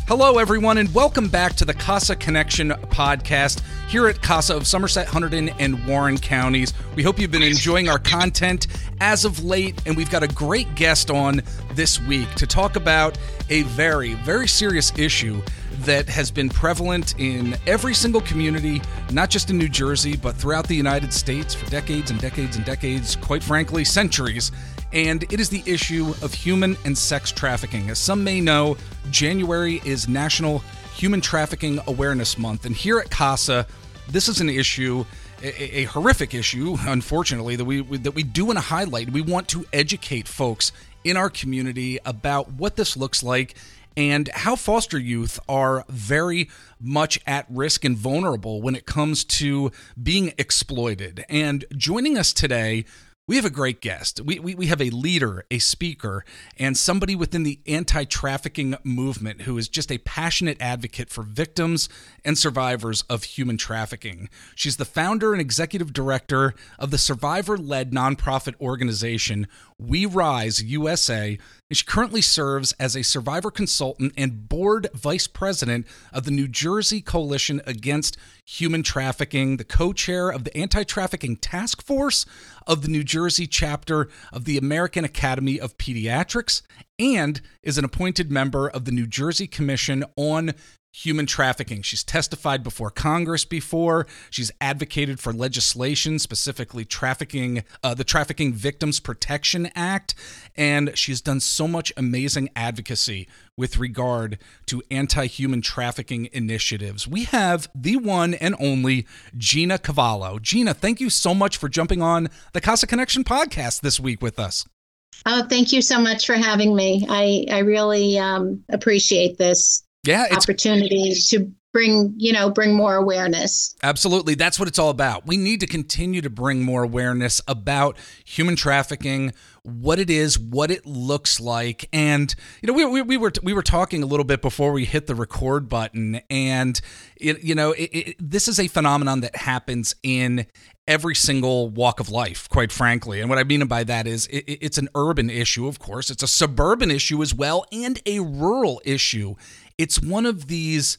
Hello, everyone, and welcome back to the Casa Connection podcast here at Casa of Somerset, Hunterdon, and Warren counties. We hope you've been enjoying our content as of late, and we've got a great guest on this week to talk about a very, very serious issue that has been prevalent in every single community, not just in New Jersey, but throughout the United States for decades and decades and decades, quite frankly, centuries. And it is the issue of human and sex trafficking. As some may know, January is National Human Trafficking Awareness Month. And here at Casa, this is an issue, a horrific issue, unfortunately, that we do want to highlight. We want to educate folks in our community about what this looks like and how foster youth are very much at risk and vulnerable when it comes to being exploited. And joining us today, we have a great guest. We have a leader, a speaker, and somebody within the anti-trafficking movement who is just a passionate advocate for victims and survivors of human trafficking. She's the founder and executive director of the survivor-led nonprofit organization We Rise USA, and she currently serves as a survivor consultant and board vice president of the New Jersey Coalition Against Human Trafficking, the co-chair of the Anti-Trafficking Task Force of the New Jersey chapter of the American Academy of Pediatrics, and is an appointed member of the New Jersey Commission on Human Trafficking. She's testified before Congress before. She's advocated for legislation, specifically the Trafficking Victims Protection Act, and she's done so much amazing advocacy with regard to anti-human trafficking initiatives. We have the one and only Gina Cavallo. Gina, thank you so much for jumping on the Casa Connection podcast this week with us. Oh, thank you so much for having me. I really appreciate this. Yeah, it's opportunity to bring more awareness. Absolutely. That's what it's all about. We need to continue to bring more awareness about human trafficking, what it is, what it looks like. And, we were talking a little bit before we hit the record button, and this is a phenomenon that happens in every single walk of life, quite frankly. And what I mean by that is it's an urban issue, of course. It's a suburban issue as well, and a rural issue. It's one of these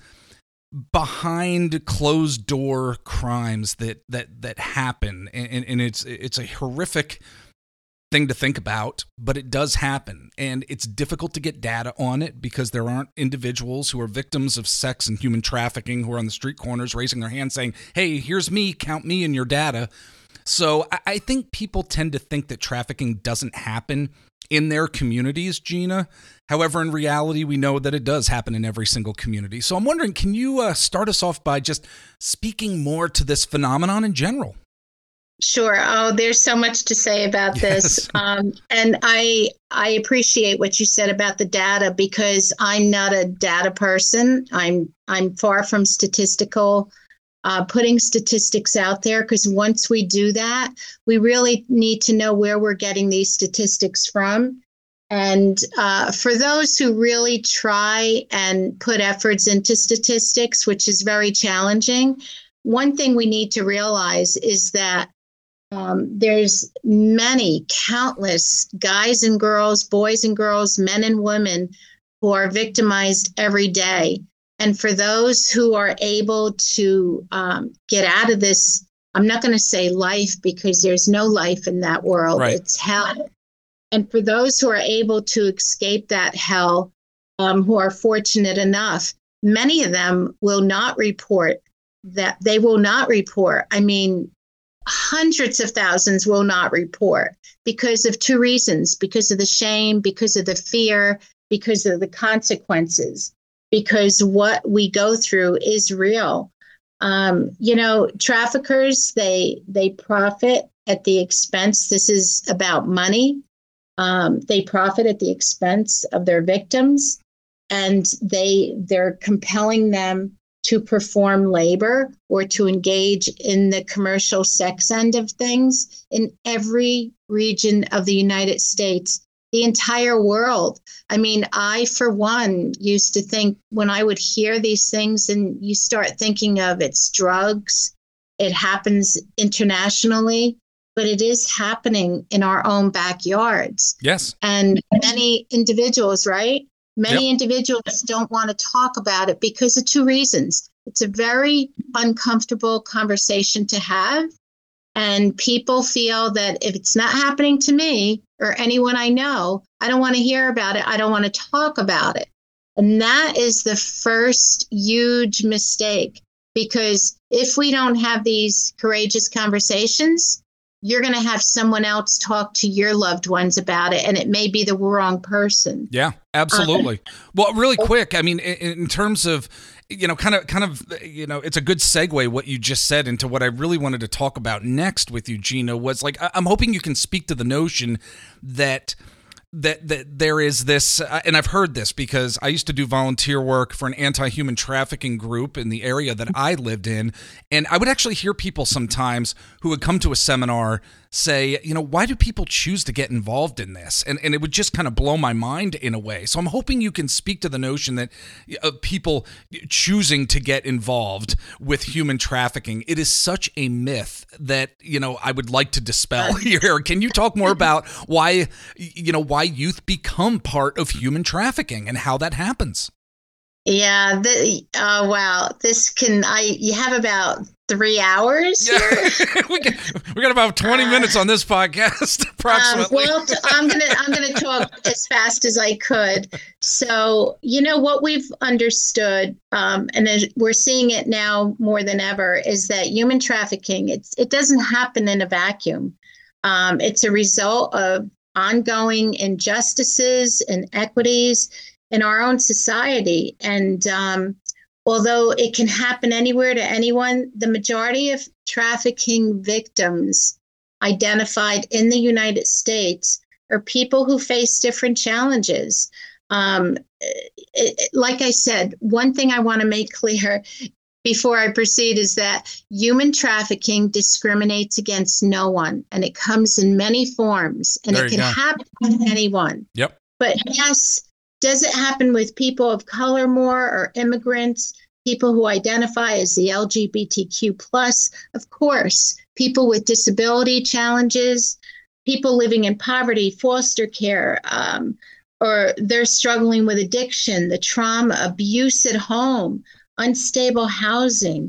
behind closed door crimes that happen, and it's a horrific thing to think about, but it does happen, and it's difficult to get data on it because there aren't individuals who are victims of sex and human trafficking who are on the street corners raising their hands saying, hey, here's me, count me in your data. So I think people tend to think that trafficking doesn't happen in their communities, Gina. However, in reality, we know that it does happen in every single community. So I'm wondering, can you start us off by just speaking more to this phenomenon in general? Sure. Oh, there's so much to say about this. And I appreciate what you said about the data, because I'm not a data person. I'm far from statistical. Putting statistics out there, because once we do that, we really need to know where we're getting these statistics from. And for those who really try and put efforts into statistics, which is very challenging, one thing we need to realize is that there's countless guys and girls, boys and girls, men and women who are victimized every day. And for those who are able to get out of this, I'm not going to say life, because there's no life in that world. Right. It's hell. And for those who are able to escape that hell, who are fortunate enough, many of them will not report that. They will not report. I mean, hundreds of thousands will not report because of two reasons: because of the shame, because of the fear, because of the consequences. Because what we go through is real. Traffickers, they profit at the expense. This is about money. They profit at the expense of their victims, and they're compelling them to perform labor or to engage in the commercial sex end of things in every region of the United States. The entire world. I mean, I, for one, used to think when I would hear these things, and you start thinking of it's drugs, it happens internationally, but it is happening in our own backyards. Yes. And many individuals, right, Many individuals don't want to talk about it because of two reasons. It's a very uncomfortable conversation to have. And people feel that if it's not happening to me or anyone I know, I don't want to hear about it. I don't want to talk about it. And that is the first huge mistake, because if we don't have these courageous conversations, you're going to have someone else talk to your loved ones about it, and it may be the wrong person. Yeah, absolutely. Well, really quick, I mean, in terms of, kind of, it's a good segue what you just said into what I really wanted to talk about next with you, Gina, was like, I'm hoping you can speak to the notion that there is this, and I've heard this because I used to do volunteer work for an anti-human trafficking group in the area that I lived in, and I would actually hear people sometimes who would come to a seminar say, why do people choose to get involved in this? And it would just kind of blow my mind in a way. So I'm hoping you can speak to the notion that people choosing to get involved with human trafficking, it is such a myth that, I would like to dispel here. Can you talk more about why youth become part of human trafficking and how that happens? Yeah. Wow. You have about 3 hours here. we got about 20 minutes on this podcast, approximately. I'm gonna talk as fast as I could. So, what we've understood, and we're seeing it now more than ever, is that human trafficking, it doesn't happen in a vacuum. It's a result of ongoing injustices and inequities in our own society. And although it can happen anywhere to anyone, the majority of trafficking victims identified in the United States are people who face different challenges. Like I said, one thing I want to make clear before I proceed is that human trafficking discriminates against no one, and it comes in many forms, and it can happen to anyone. Yep. But yes, does it happen with people of color more, or immigrants, people who identify as the LGBTQ plus? Of course, people with disability challenges, people living in poverty, foster care, or they're struggling with addiction, the trauma, abuse at home, unstable housing.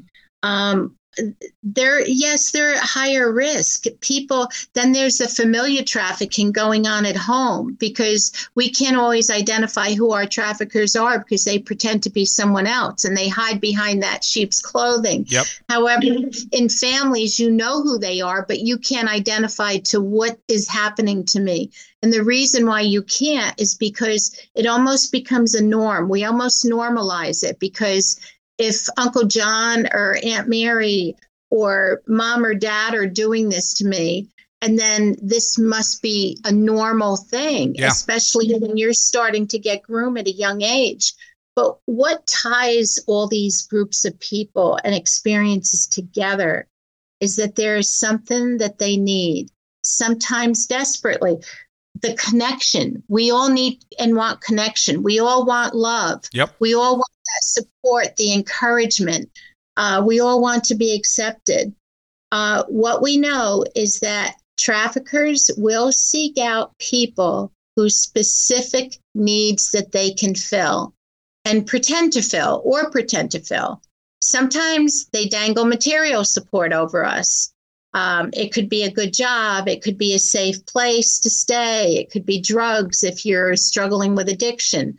They're at higher risk. Then there's the familiar trafficking going on at home, because we can't always identify who our traffickers are because they pretend to be someone else and they hide behind that sheep's clothing. Yep. However, in families, you know who they are, but you can't identify to what is happening to me. And the reason why you can't is because it almost becomes a norm. We almost normalize it, because if Uncle John or Aunt Mary or mom or dad are doing this to me, and then this must be a normal thing, especially when you're starting to get groomed at a young age. But what ties all these groups of people and experiences together is that there is something that they need, sometimes desperately. The connection. We all need and want connection. We all want love. Yep. We all want that support, the encouragement. We all want to be accepted. What we know is that traffickers will seek out people whose specific needs that they can fill and pretend to fill. Sometimes they dangle material support over us. It could be a good job. It could be a safe place to stay. It could be drugs if you're struggling with addiction.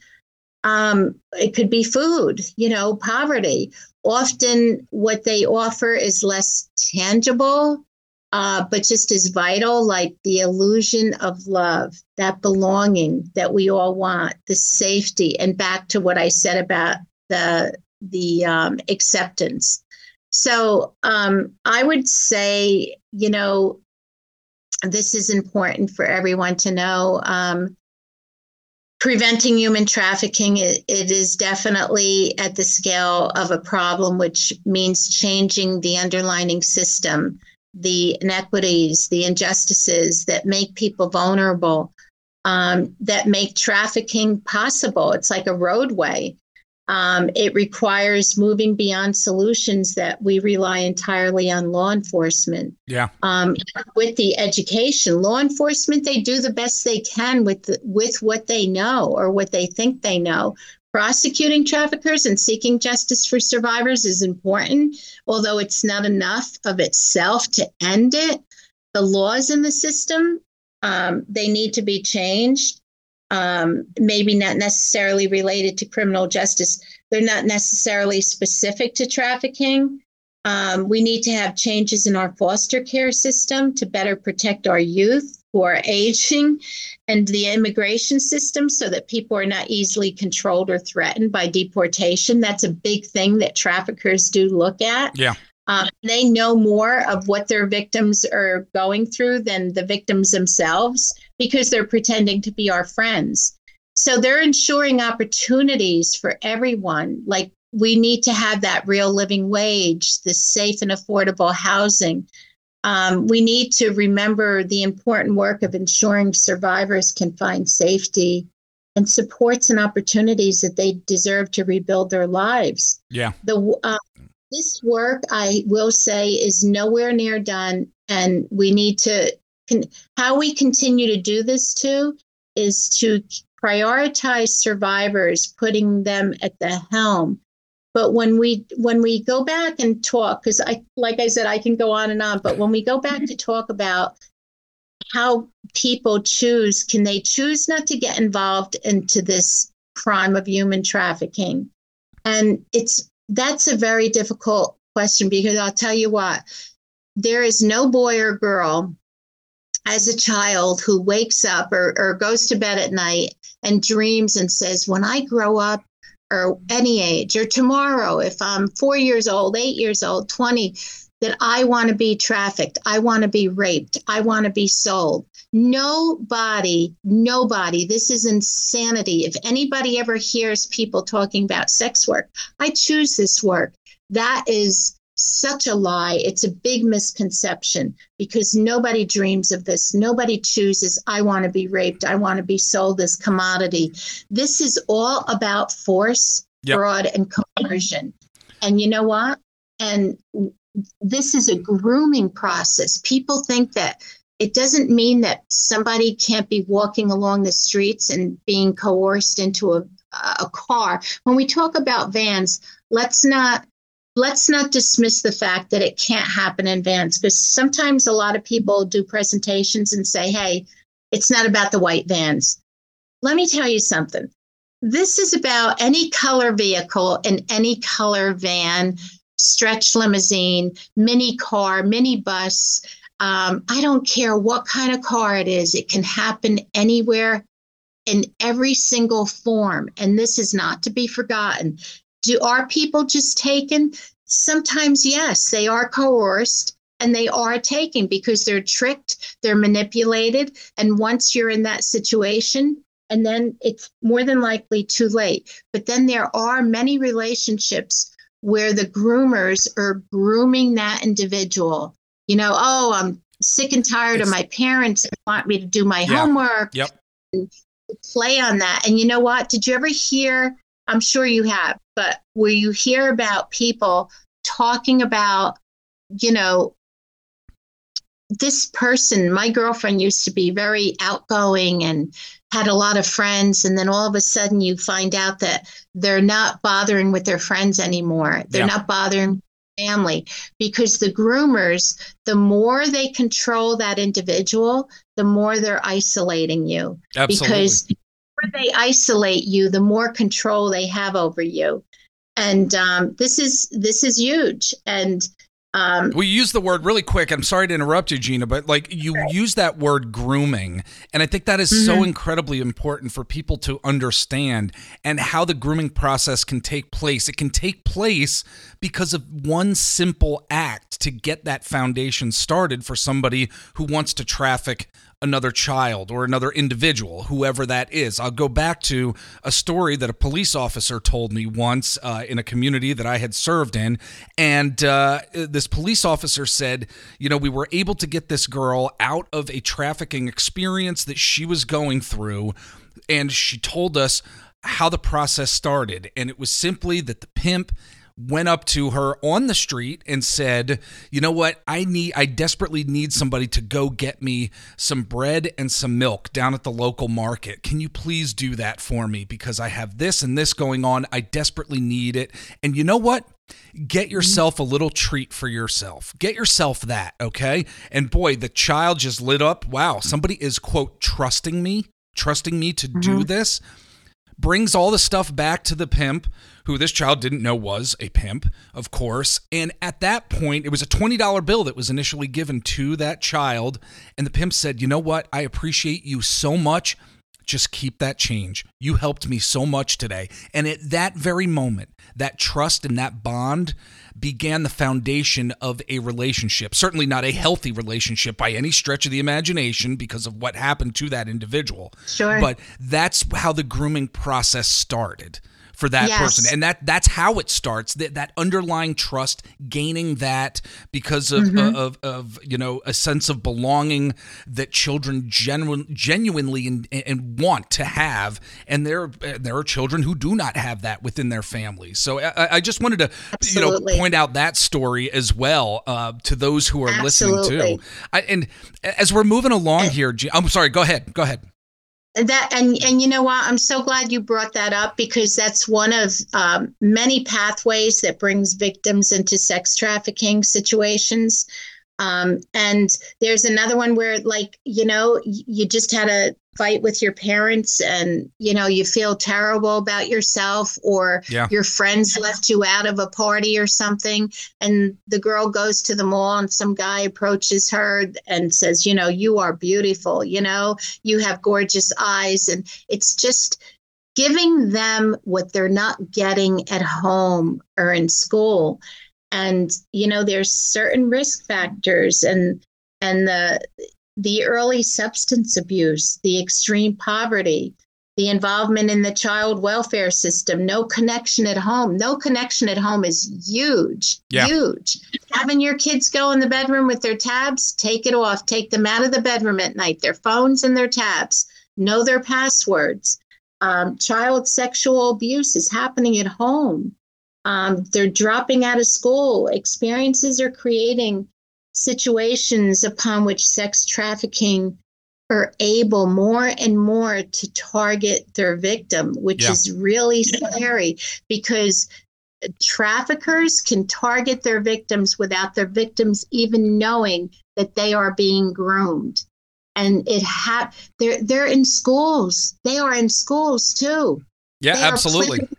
It could be food, poverty. Often what they offer is less tangible, but just as vital, like the illusion of love, that belonging that we all want, the safety, and back to what I said about the acceptance. So I would say, this is important for everyone to know. Preventing human trafficking, it is definitely at the scale of a problem, which means changing the underlying system, the inequities, the injustices that make people vulnerable, that make trafficking possible. It's like a roadway. It requires moving beyond solutions that we rely entirely on law enforcement. Yeah. With the education, law enforcement, they do the best they can with what they know or what they think they know. Prosecuting traffickers and seeking justice for survivors is important, although it's not enough of itself to end it. The laws in the system, they need to be changed. Maybe not necessarily related to criminal justice. They're not necessarily specific to trafficking. We need to have changes in our foster care system to better protect our youth who are aging, and the immigration system so that people are not easily controlled or threatened by deportation. That's a big thing that traffickers do look at. Yeah. They know more of what their victims are going through than the victims themselves because they're pretending to be our friends. So they're ensuring opportunities for everyone. Like, we need to have that real living wage, the safe and affordable housing. We need to remember the important work of ensuring survivors can find safety and supports and opportunities that they deserve to rebuild their lives. Yeah. This work, I will say, is nowhere near done. And we need to, how we continue to do this too, is to prioritize survivors, putting them at the helm. But when we go back and talk, because like I said, I can go on and on, but when we go back to talk about how people choose, can they choose not to get involved into this crime of human trafficking? And that's a very difficult question, because I'll tell you what, there is no boy or girl as a child who wakes up or goes to bed at night and dreams and says, when I grow up, or any age, or tomorrow, if I'm 4 years old, 8 years old, 20, that I want to be trafficked, I want to be raped, I want to be sold. Nobody, this is insanity. If anybody ever hears people talking about sex work, I choose this work, that is such a lie. It's a big misconception, because nobody dreams of this. Nobody chooses, I want to be raped, I want to be sold as commodity. This is all about force, fraud, and coercion. And you know what? And this is a grooming process. People think that it doesn't mean that somebody can't be walking along the streets and being coerced into a car. When we talk about vans, let's not dismiss the fact that it can't happen in vans, because sometimes a lot of people do presentations and say, hey, it's not about the white vans. Let me tell you something. This is about any color vehicle and any color van, stretch limousine, mini car, mini bus. I don't care what kind of car it is. It can happen anywhere in every single form. And this is not to be forgotten. Are people just taken? Sometimes, yes, they are coerced and they are taken because they're tricked, they're manipulated. And once you're in that situation, and then it's more than likely too late. But then there are many relationships where the groomers are grooming that individual. You know, oh, I'm sick and tired of my parents that want me to do my homework. Yep. And play on that. And you know what? Did you ever hear, I'm sure you have, but where you hear about people talking about, you know, this person, my girlfriend used to be very outgoing and had a lot of friends. And then all of a sudden you find out that they're not bothering with their friends anymore. They're not bothering family, because the groomers, the more they control that individual, the more they're isolating you. Absolutely. Because the more they isolate you, the more control they have over you. And this is huge. And we use the word really quick. I'm sorry to interrupt you, Gina, but like you use that word grooming. And I think that is so incredibly important for people to understand, and how the grooming process can take place. It can take place because of one simple act to get that foundation started for somebody who wants to traffic another child or another individual, whoever that is. I'll go back to a story that a police officer told me once in a community that I had served in. And this police officer said, you know, we were able to get this girl out of a trafficking experience that she was going through. And she told us how the process started. And it was simply that the pimp went up to her on the street and said, you know what, I desperately need somebody to go get me some bread and some milk down at the local market. Can you please do that for me? Because I have this and this going on. I desperately need it. And you know what? Get yourself a little treat for yourself. Get yourself that, okay? And boy, the child just lit up. Wow, somebody is, quote, trusting me to do this. Brings all the stuff back to the pimp, who this child didn't know was a pimp, of course. And at that point, it was a $20 bill that was initially given to that child. And the pimp said, you know what? I appreciate you so much. Just keep that change. You helped me so much today. And at that very moment, that trust and that bond began the foundation of a relationship. Certainly not a healthy relationship by any stretch of the imagination because of what happened to that individual. Sure. But that's how the grooming process started for that person. And that's how it starts, that underlying trust, gaining that because of you know, a sense of belonging that children genuinely and want to have. And there are children who do not have that within their families. So I just wanted to point out that story as well to those who are listening too. And as we're moving along here, I'm sorry, go ahead. That and you know what? I'm so glad you brought that up, because that's one of many pathways that brings victims into sex trafficking situations. And there's another one where, like, you know, you just had a fight with your parents and, you know, you feel terrible about yourself, or your friends left you out of a party or something. And the girl goes to the mall and some guy approaches her and says, you know, you are beautiful, you know, you have gorgeous eyes. And it's just giving them what they're not getting at home or in school. And, you know, there's certain risk factors and the early substance abuse, the extreme poverty, the involvement in the child welfare system, no connection at home. No connection at home is huge, huge. Having your kids go in the bedroom with their tabs, take it off, take them out of the bedroom at night, their phones and their tabs, know their passwords. Child sexual abuse is happening at home. They're dropping out of school. Experiences are creating situations upon which sex trafficking are able more and more to target their victim, which is really scary, because traffickers can target their victims without their victims even knowing that they are being groomed. And they're in schools. They are in schools too. Yeah, absolutely.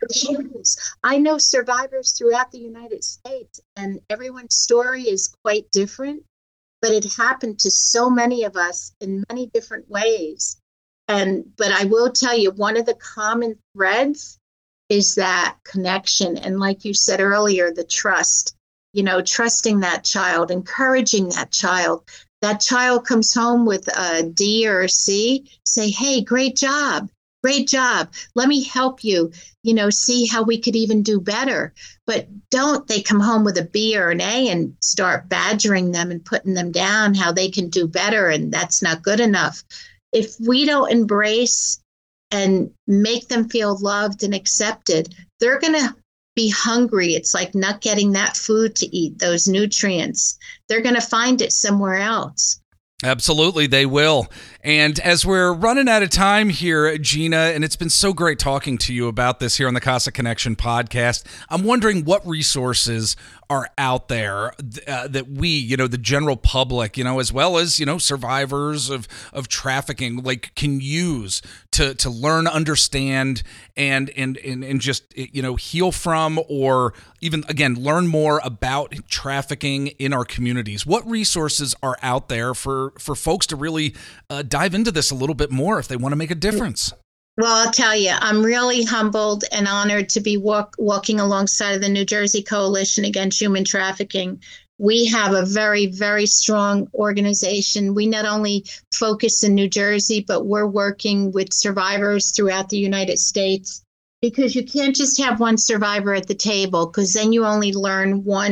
I know survivors throughout the United States, and everyone's story is quite different, but it happened to so many of us in many different ways. But I will tell you, one of the common threads is that connection. And like you said earlier, the trust, you know, trusting that child, encouraging that child. That child comes home with a D or a C, say, hey, great job. Great job. Let me help you, you know, see how we could even do better. But don't they come home with a B or an A and start badgering them and putting them down how they can do better. And that's not good enough. If we don't embrace and make them feel loved and accepted, they're going to be hungry. It's like not getting that food to eat, those nutrients. They're going to find it somewhere else. Absolutely, they will. And as we're running out of time here, Gina, and it's been so great talking to you about this here on the Casa Connection podcast, I'm wondering what resources are out there that we, you know, the general public, you know, as well as, you know, survivors of trafficking, like, can use to learn, understand, and just, you know, heal from, or even, again, learn more about trafficking in our communities. What resources are out there for folks to really dive into this a little bit more if they want to make a difference? Well, I'll tell you, I'm really humbled and honored to be walking alongside of the New Jersey Coalition Against Human Trafficking. We have a very, very strong organization. We not only focus in New Jersey, but we're working with survivors throughout the United States, because you can't just have one survivor at the table, because then you only learn one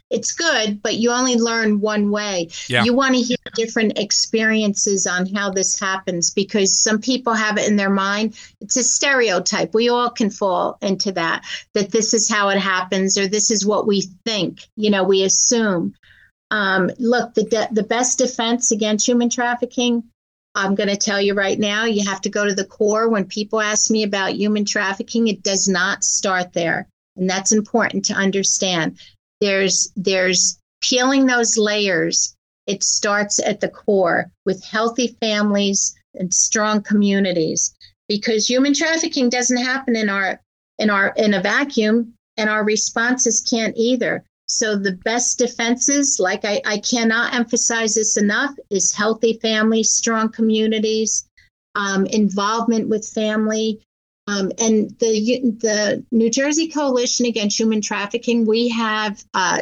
it's good, but you only learn one way. Yeah. You want to hear different experiences on how this happens, because some people have it in their mind. It's a stereotype. We all can fall into that this is how it happens, or this is what we think, we assume. Look, the best defense against human trafficking, I'm going to tell you right now, you have to go to the core. When people ask me about human trafficking, it does not start there. And that's important to understand. There's peeling those layers. It starts at the core with healthy families and strong communities, because human trafficking doesn't happen in a vacuum, and our responses can't either. So the best defenses, like I cannot emphasize this enough, is healthy families, strong communities, involvement with family. And the New Jersey Coalition Against Human Trafficking, we have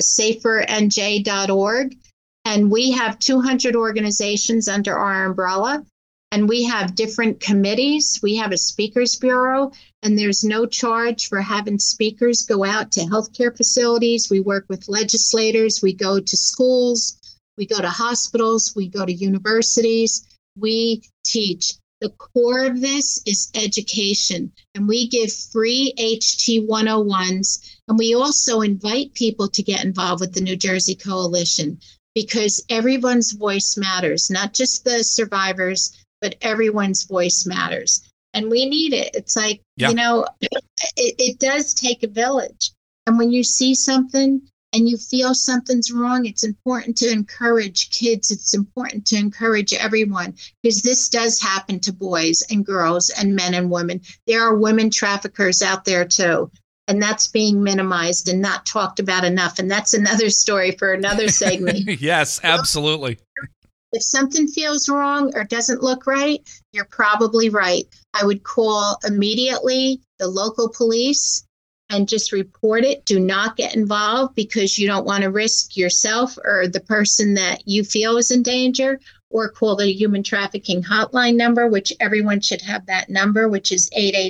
SaferNJ.org, and we have 200 organizations under our umbrella, and we have different committees. We have a speakers bureau, and there's no charge for having speakers go out to healthcare facilities. We work with legislators. We go to schools. We go to hospitals. We go to universities. We teach. The core of this is education, and we give free HT 101s, and we also invite people to get involved with the New Jersey Coalition, because everyone's voice matters, not just the survivors, but everyone's voice matters. And we need it. It's like, it does take a village. And when you see something and you feel something's wrong, it's important to encourage kids. It's important to encourage everyone, because this does happen to boys and girls and men and women. There are women traffickers out there too, and that's being minimized and not talked about enough. And that's another story for another segment. Yes, absolutely. If something feels wrong or doesn't look right, you're probably right. I would call immediately the local police and just report it. Do not get involved, because you don't want to risk yourself or the person that you feel is in danger, or call the human trafficking hotline number, which everyone should have that number, which is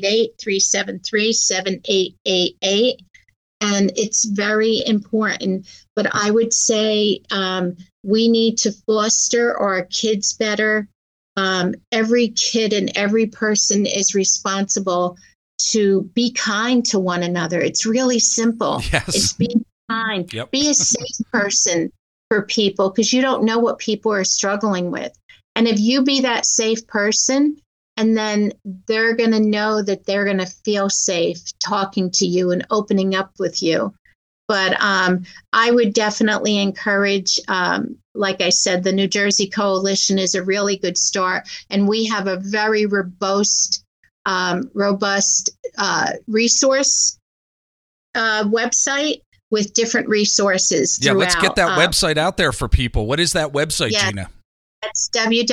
888-373-7888. And it's very important. But I would say we need to foster our kids better. Every kid and every person is responsible to be kind to one another. It's really simple. Yes. It's being kind. Yep. Be a safe person for people, because you don't know what people are struggling with. And if you be that safe person, and then they're going to know that they're going to feel safe talking to you and opening up with you. But I would definitely encourage, like I said, the New Jersey Coalition is a really good start. And we have a very robust resource website with different resources throughout. Yeah, let's get that website out there for people. What is that website, Gina? That's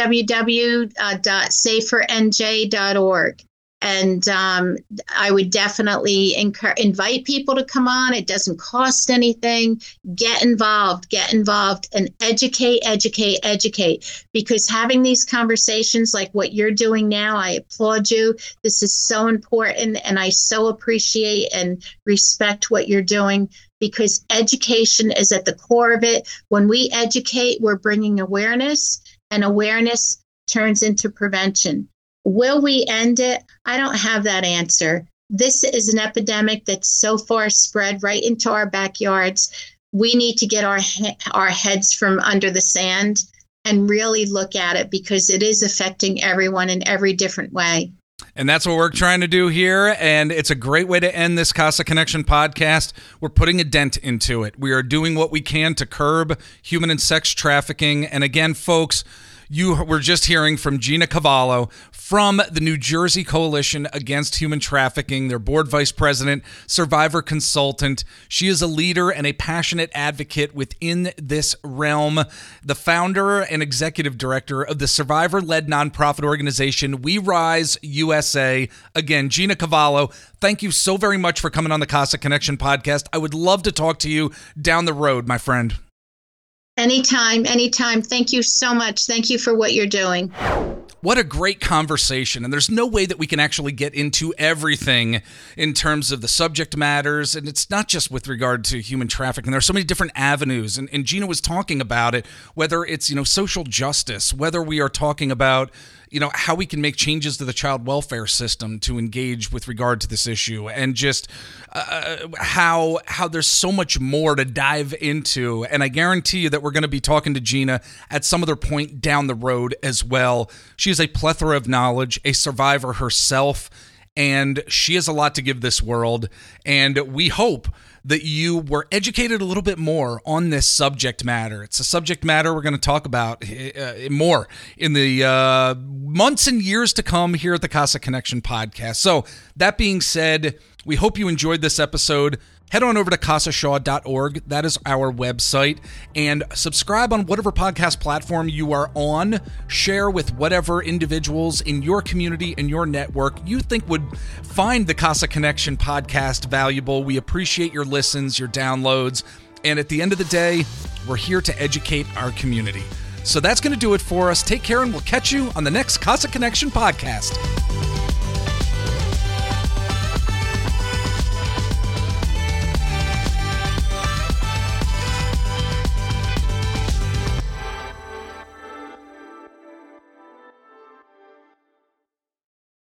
www.safernj.org. And I would definitely invite people to come on. It doesn't cost anything. Get involved, and educate. Because having these conversations like what you're doing now, I applaud you. This is so important, and I so appreciate and respect what you're doing, because education is at the core of it. When we educate, we're bringing awareness, and awareness turns into prevention. Will we end it? I don't have that answer. This is an epidemic that's so far spread right into our backyards. We need to get our heads from under the sand and really look at it, because it is affecting everyone in every different way. And that's what we're trying to do here, and it's a great way to end this Casa Connection podcast. We're putting a dent into it. We are doing what we can to curb human and sex trafficking. And again, folks, you were just hearing from Gina Cavallo from the New Jersey Coalition Against Human Trafficking, their board vice president, survivor consultant. She is a leader and a passionate advocate within this realm, the founder and executive director of the survivor-led nonprofit organization We Rise USA. Again, Gina Cavallo, thank you so very much for coming on the Casa Connection podcast. I would love to talk to you down the road, my friend. Anytime. Thank you so much. Thank you for what you're doing. What a great conversation. And there's no way that we can actually get into everything in terms of the subject matters. And it's not just with regard to human trafficking. There are so many different avenues. And Gina was talking about it, whether it's, social justice, whether we are talking about, how we can make changes to the child welfare system to engage with regard to this issue, and just how there's so much more to dive into. And I guarantee you that we're going to be talking to Gina at some other point down the road as well. She is a plethora of knowledge, a survivor herself, and she has a lot to give this world. And we hope that you were educated a little bit more on this subject matter. It's a subject matter we're going to talk about more in the months and years to come here at the Casa Connection podcast. So that being said, we hope you enjoyed this episode. Head on over to CasaShaw.org. That is our website. And subscribe on whatever podcast platform you are on. Share with whatever individuals in your community and your network you think would find the Casa Connection podcast valuable. We appreciate your listens, your downloads. And at the end of the day, we're here to educate our community. So that's going to do it for us. Take care, and we'll catch you on the next Casa Connection podcast.